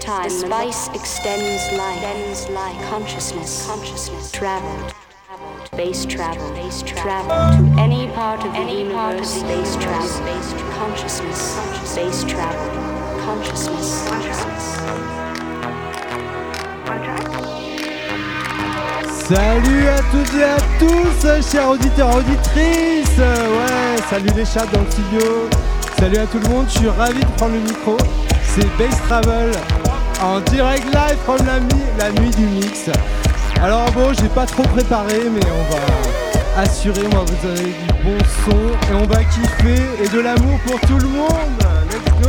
time, the spice extends life, consciousness, traveled, space travel, to any part of the universe, space travel, consciousness, space travel, consciousness. Salut à toutes et à tous, chers auditeurs, auditrices. Ouais, salut les chats dans le studio. Salut à tout le monde, je suis ravi de prendre le micro. C'est Bass Travel en direct live from la nuit du mix. Alors bon, j'ai pas trop préparé, mais on va assurer, moi vous avez du bon son et on va kiffer et de l'amour pour tout le monde. Let's go.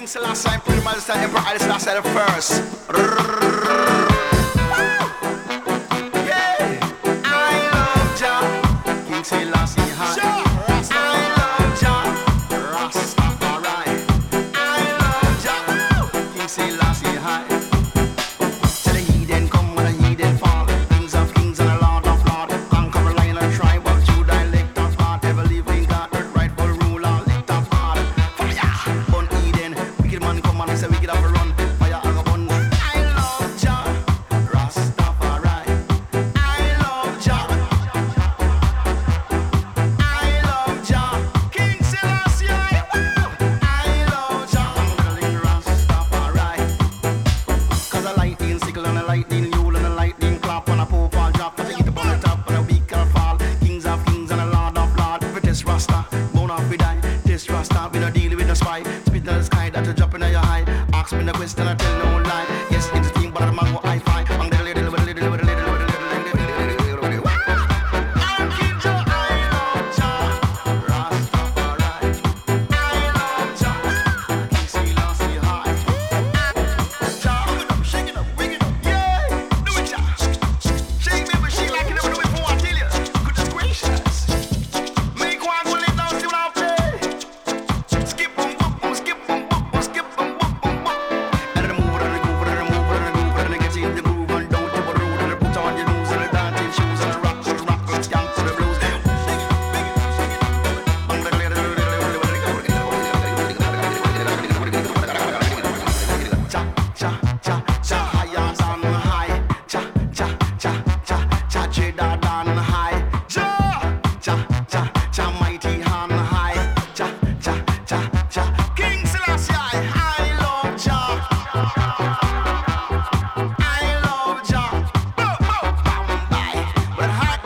King Selassie, Emperor Haile Selassie the first. Yeah, I love Jah, King Selassie high. I love Jah, Rastafari. I love Jah, King Selassie high. Till the heathen come when the heathen fall. Kings of kings and the Lord of lords. Conquer a lion and tribe of Judah, elect of God. Ever living God, earth rightful ruler, elect of God. Fire, burn Eden. Wicked man come and say wicked have to run. Fire and a burn. I love Jah, Rastafari. I love Jah. I love Jah, King Selassie. I love Jah, darling Rastafari. Cause a lightning sickle and a lightning yule and a lightning clap and a poor fall drop. Cause I hit upon the top and a weak can fall. Kings of kings and a lord of lords. If it is Rasta, bone off we die. This Rasta, we no deal with the spy. Spit in the sky that you drop in your high. Ask me the question, I tell no lie. Yes, it's a thing, but I'm a I find. I'm the little. I'm King Jah, I love Jah, Rastafari. I love Jah, King Selassie high. Jah, shake it up, wig it up, yeah. Do it, Jah. Shake me, but she like it, never do it before I tell you. Goodness gracious. Make one go lay down, see what I play. Skip boom, boom, boom, skip boom, boom, boom, skip boom, boom, boom, boom. And then the move, and the groove, and the move, and the groove, and then get you in the groove, and don't you put a root, and the put on your nose, and the dancing shoes, and the rock, and skank to the blues. Cha, cha, cha, cha, higher than high. Cha, cha, cha, cha, cha, cheddar than high. Cha, cha, cha, cha, mighty hand high. Cha, cha, cha, cha, King Selassie, I love Jah. I love Jah. Boom, boom, bam, bye. But I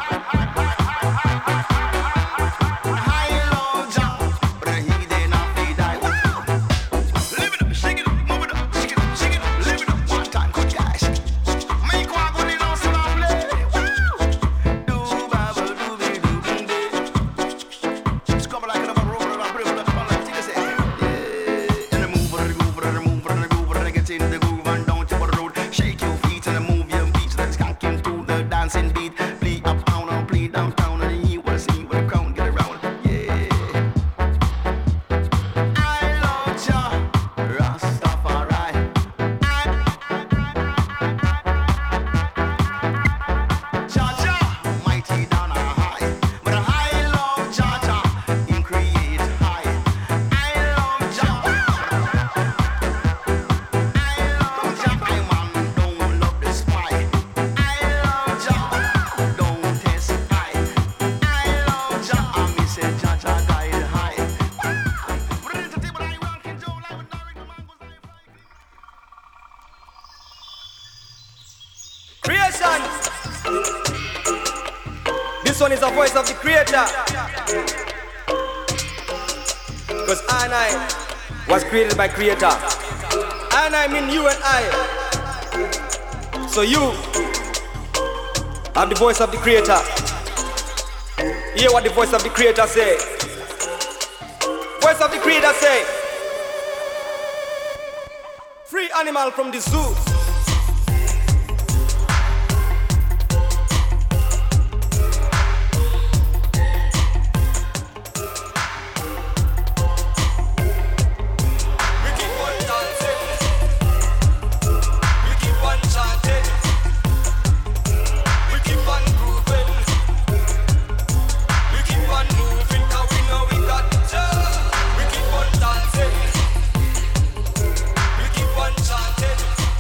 love Jah. But he did not be die. Live it up, shake it up, move it up, shake it up, shake it up, live it up one time, good guys. Make one go in on some play. Do babble, do be do boom day. Just come like a roll, like say. Yeah, and the move, and the groove, and the move, and the groove, and get in the groove, and don't you put the road. Shake your feet and move your beats. Let's skank into the dancing beat. Play uptown and play downtown, and you will see where the crowd get around. Yeah. I love Jah, Rastafari. Jah Jah, mighty down a high. But I love Jah Jah, him create high. I love Jah. I love Jah, I man don't love the spy. I love Jah, don't test high. I love Jah, I miss it, Jah Jah guide high. Put it into the table, I ranking Joe live with direct the man goes live. Creation. This one is the voice of the creator. Because I was created by creator. I mean you and I. So you have the voice of the creator. Hear what the voice of the creator say. Voice of the creator say. Free animal from the zoo. We keep on dancing. We keep on chanting. We keep on grooving. We keep on moving, 'cause we know we got joy. We keep on dancing. We keep on chanting.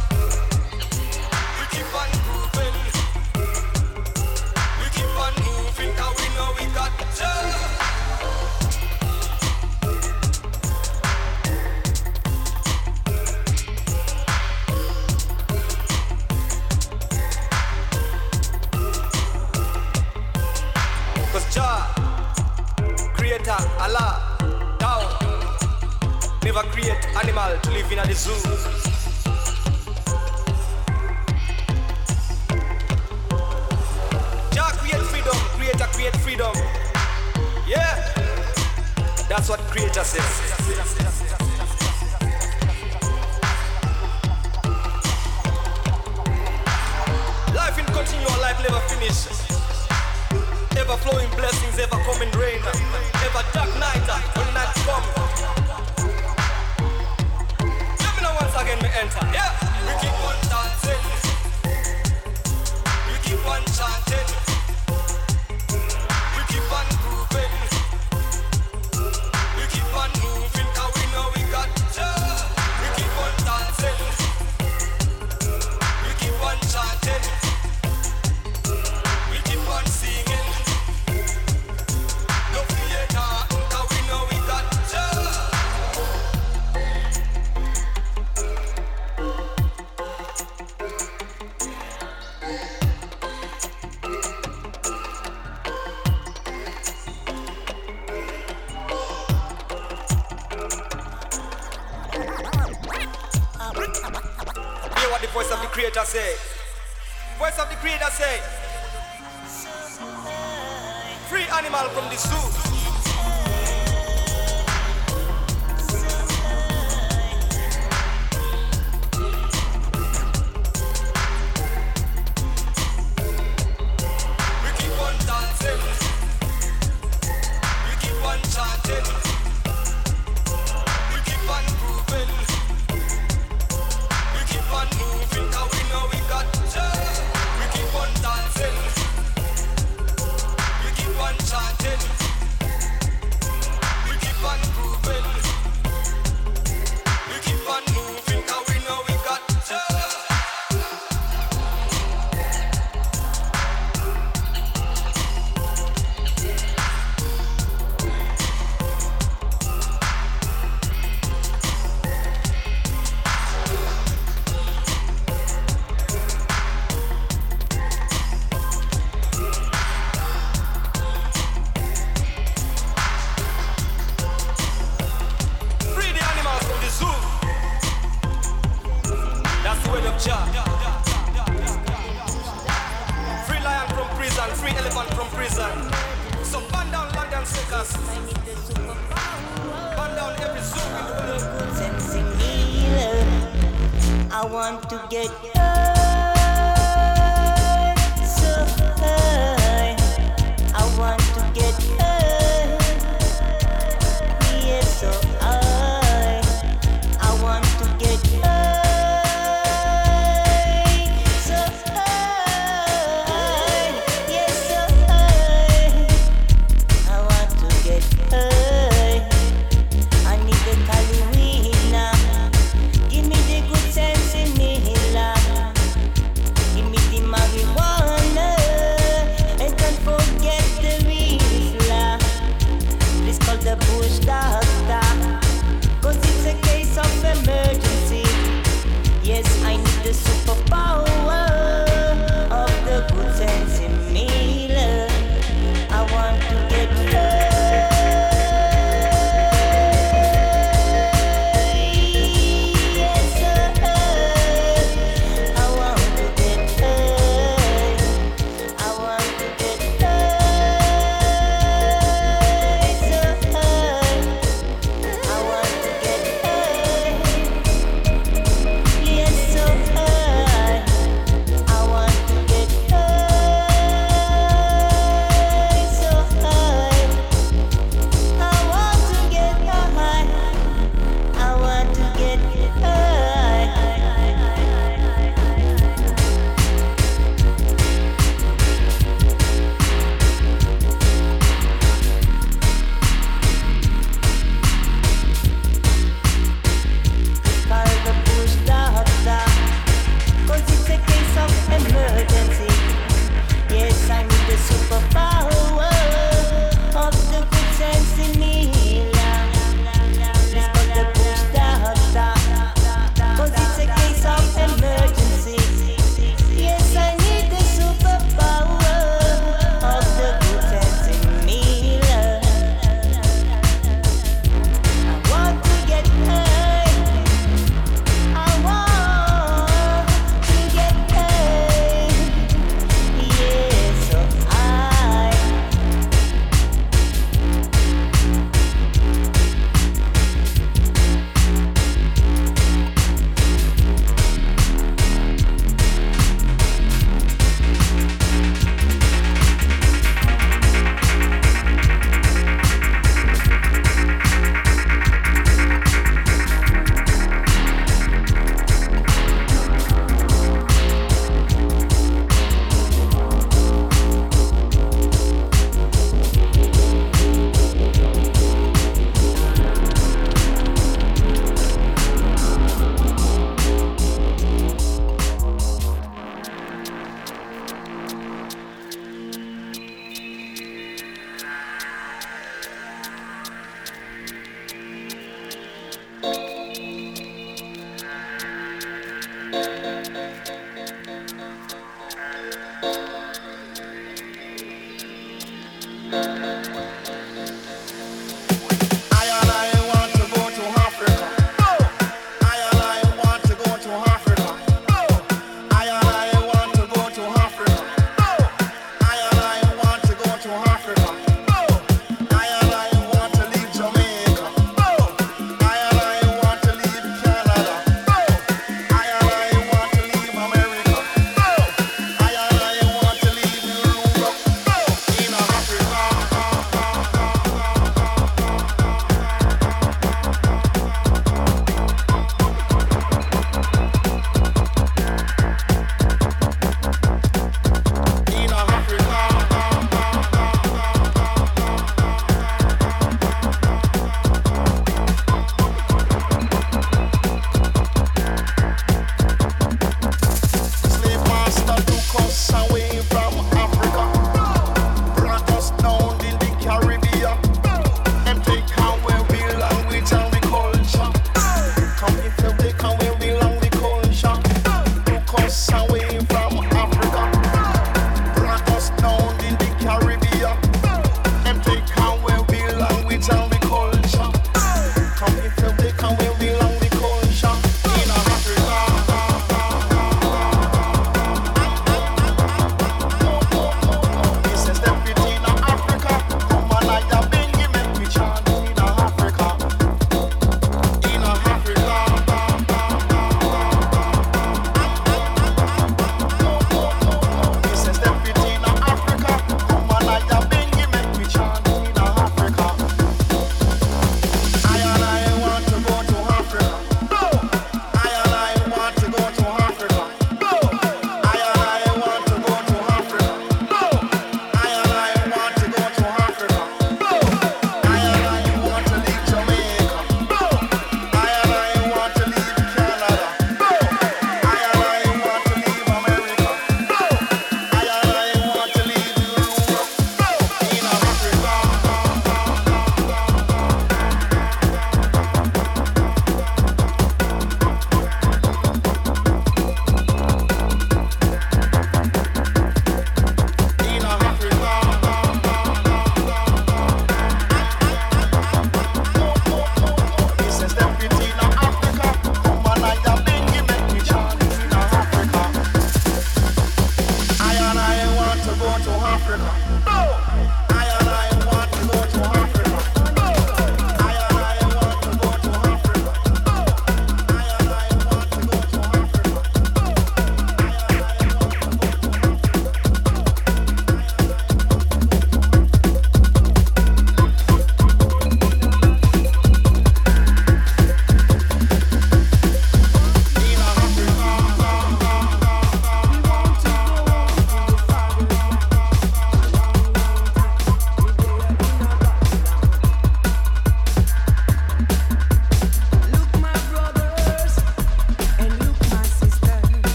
We keep on grooving. We keep on moving, 'cause we know we got joy. Cause Jah, Creator, Allah, Thou, never create animal to live in the zoo. Jah create freedom, Creator create freedom. Yeah, that's what Creator says. that never finish. Ever flowing blessings, ever coming rain. Ever dark night, when night come. Let me know once again me enter. Yeah, we keep on dancing. We keep on chanting. We keep on grooving. We keep on moving, 'cause we know we got joy. We keep on dancing. We keep on chanting. We keep on singing. No fear nothing, 'cause we know we got joy. Hear what the voice of the Creator say. Voice of the Creator say. Free animal from the zoo. We keep on dancing. We keep on chanting. We keep on grooving. We keep on moving, 'cause we know we got joy. We keep on dancing. We keep on chanting. We keep on grooving. We keep on moving, 'cause we know we got joy. Free the animals from the zoo. That's the word of Jah. Free lion from prison, free elephant from prison. So burn down London circus. Burn down every zoo in the world. Sense in me, I want to get high, so high. I want to get high, yeah, so high. I want to get high, so high, yeah, so high. I want to get high. I need the Kalina. Give me the good sense in me,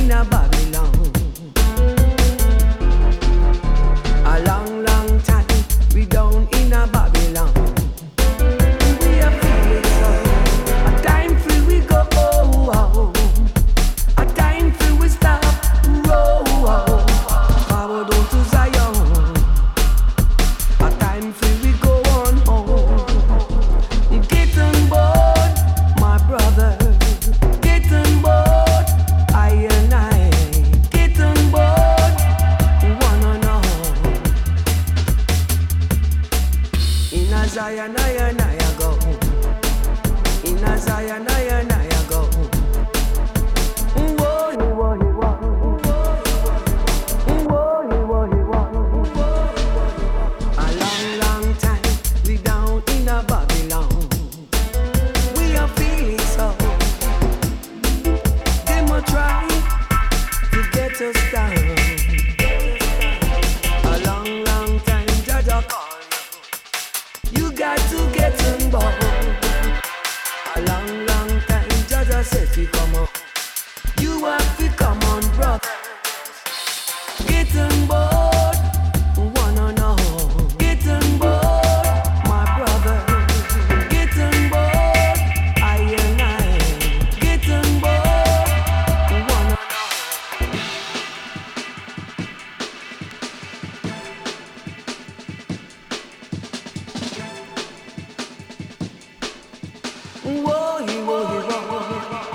in a Babylon. A long, long time we down in a Babylon. We are feeling so. A time free we go, oh, oh. A time free we stop, roll. Forward on to Zion. A time free we go on home. Get on board, my brother. Get on board, I and I. Get on board, one and all. In a Zion, I go. In a Zion, I go. Whoa, whoa, whoa. A long, long time we down in a Babylon. We are feeling so. Them a try to get us down. A long, long time, Jaja call you. You got to get on board. A long, long time, Jaja says we come on. You have to come on, brother. Get on board, one and all. Get on board, my brother. Get on board, I and I. Get on board, one and all. Whoa, whoa, whoa.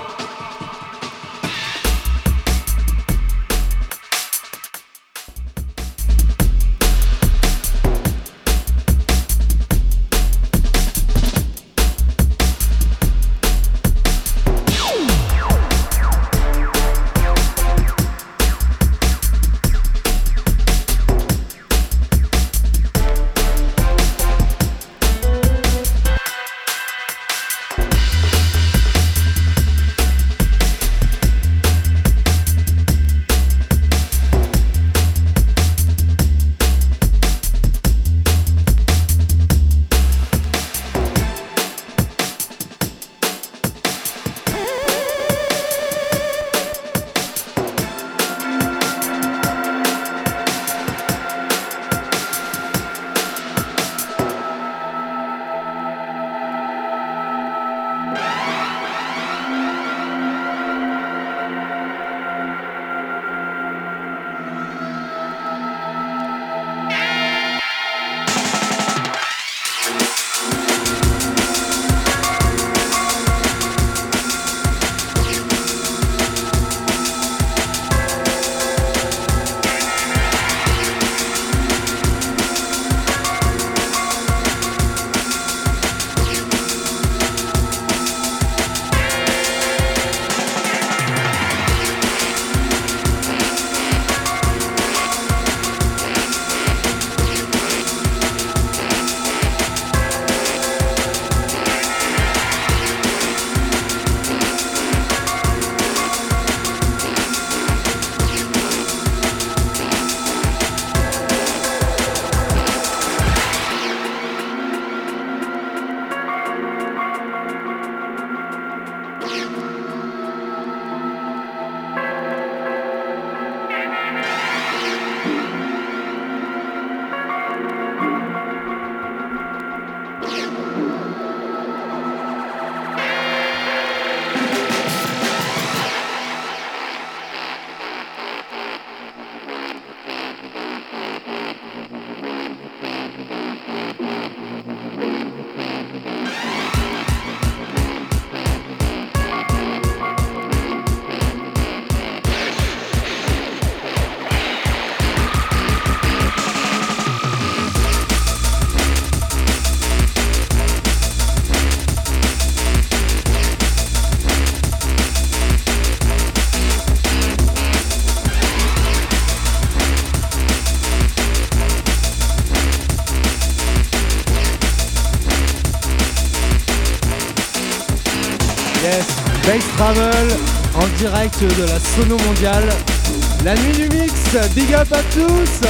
Bass Travel en direct de la Sono Mondiale. La nuit du mix, big up à tous.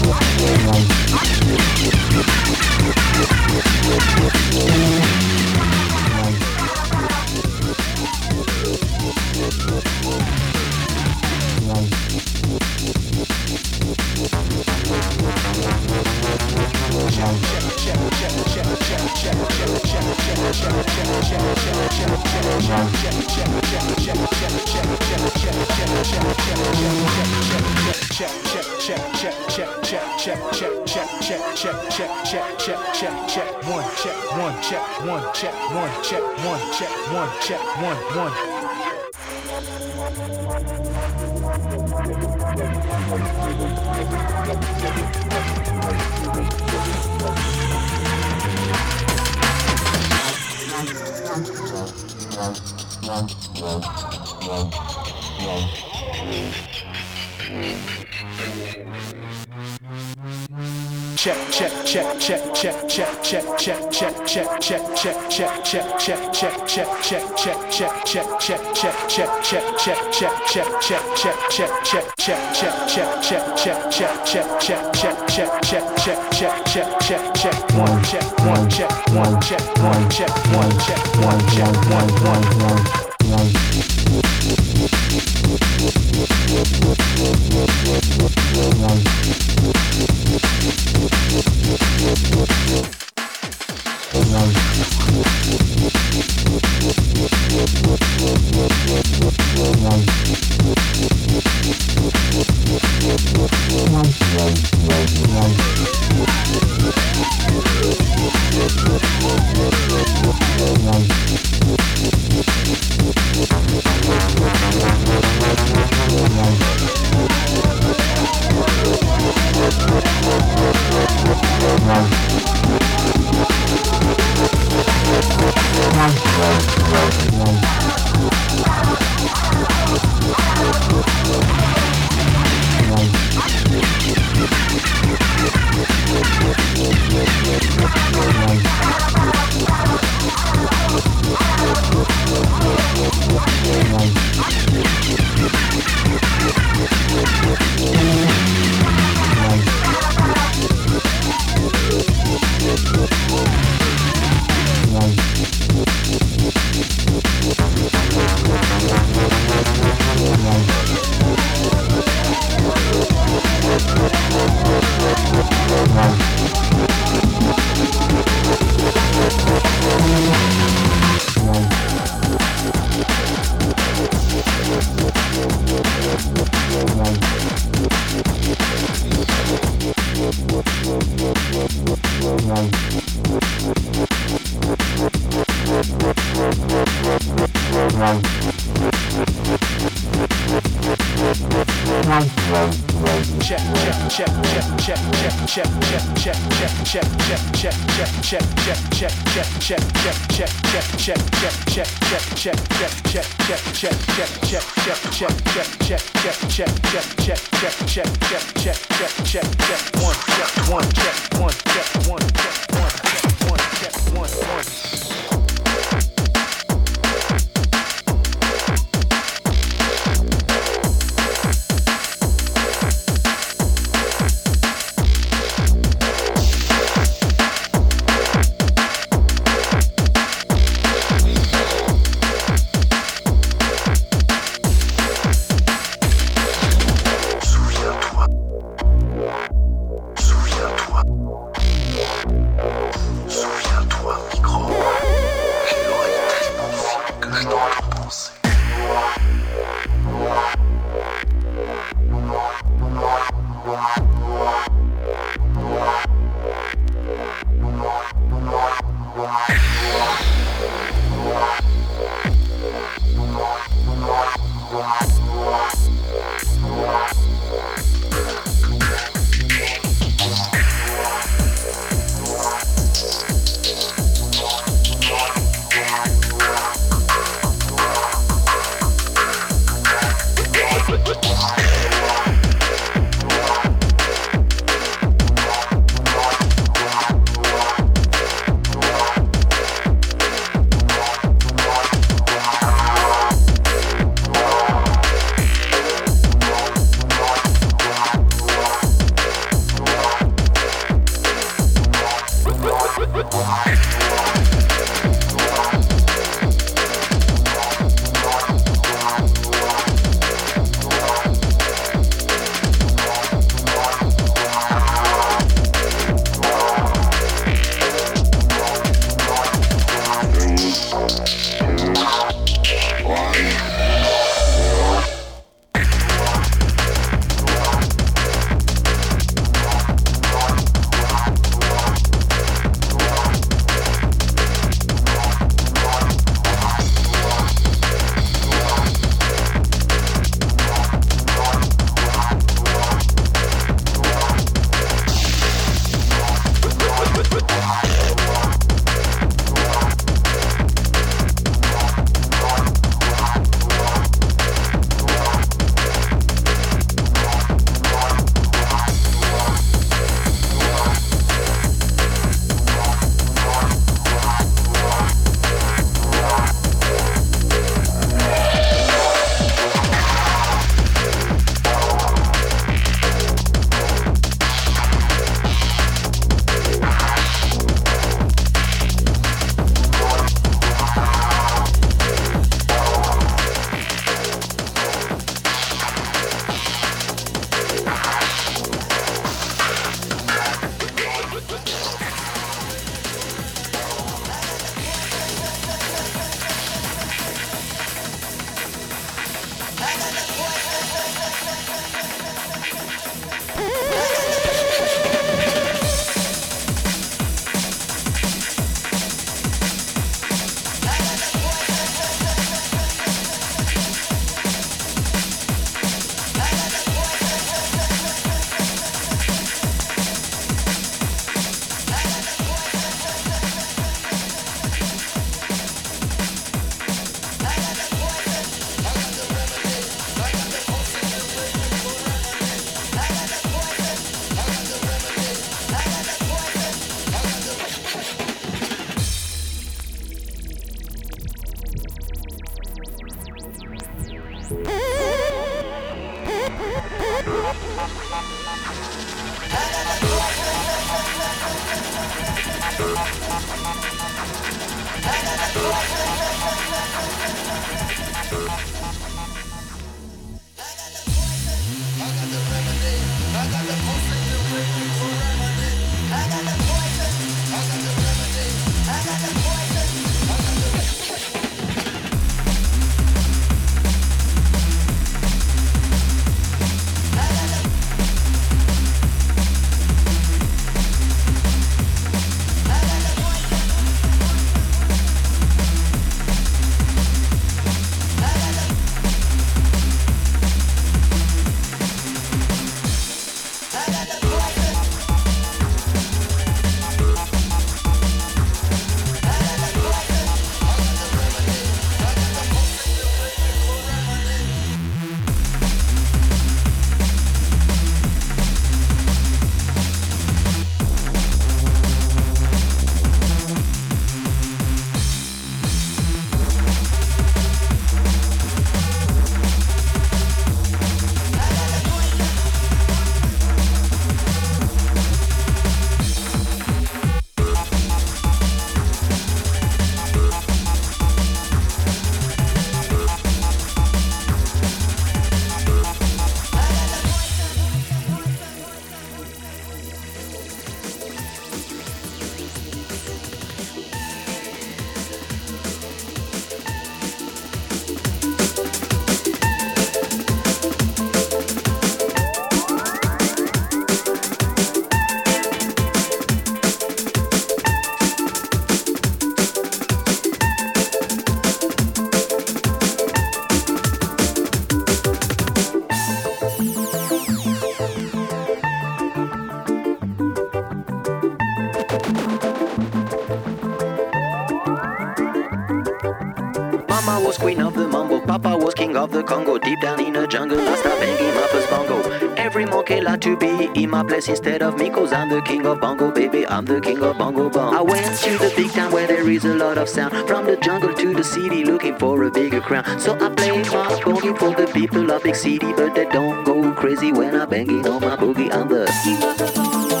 Mama was queen of the mambo, Papa was king of the Congo. Deep down in the jungle, I start banging my first bongo. Every monkey like to be in my place instead of me, cause I'm the king of bongo, baby, I'm the king of bongo bong. I went to the big town where there is a lot of sound, from the jungle to the city looking for a bigger crown. So I play my boogie for the people of big city, but they don't go crazy when I'm banging on my boogie. I'm the king of the bongo.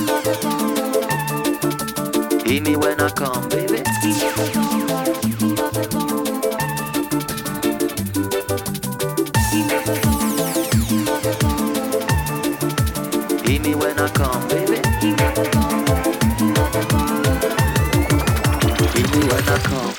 Hear me when I come, baby. Hear me when I come, baby. Hear me when I come.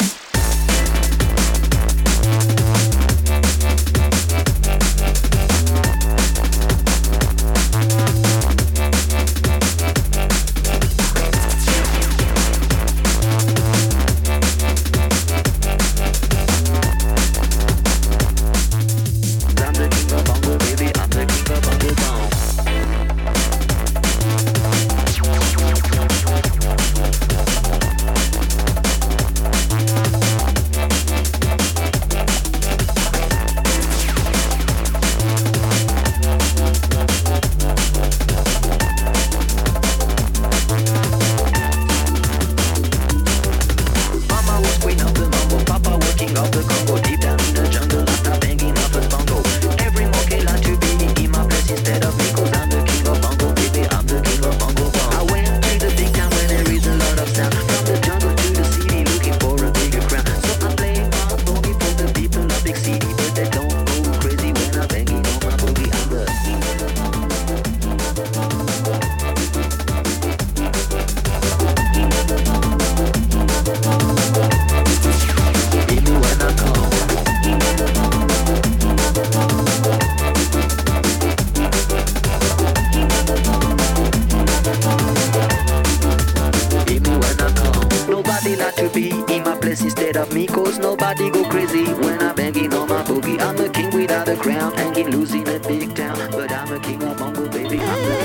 I'm the king of bongo, baby. I'm the king of bongo bong. Mama was queen of the mambo, Papa was king of the Congo. Deep down in the jungle, I start banging my first bongo. Every monkey like to be in my place instead of me, cause I'm the king of bongo, baby, I'm the king of bongo bong. I went to the big town where there is a lot of sound, from the jungle to the city looking for a bigger crown. So I play my boogie for the people of big city, but they don't go crazy when I'm banging on my boogie. I'm the king of the bongo. Hear me when I come. Hear me when I come. Nobody like to be in my place instead of me, cause nobody go crazy when I'm banging on my boogie. I'm the king without a crown, hanging loose in a big town, but I'm a king of bongo, baby. I'm the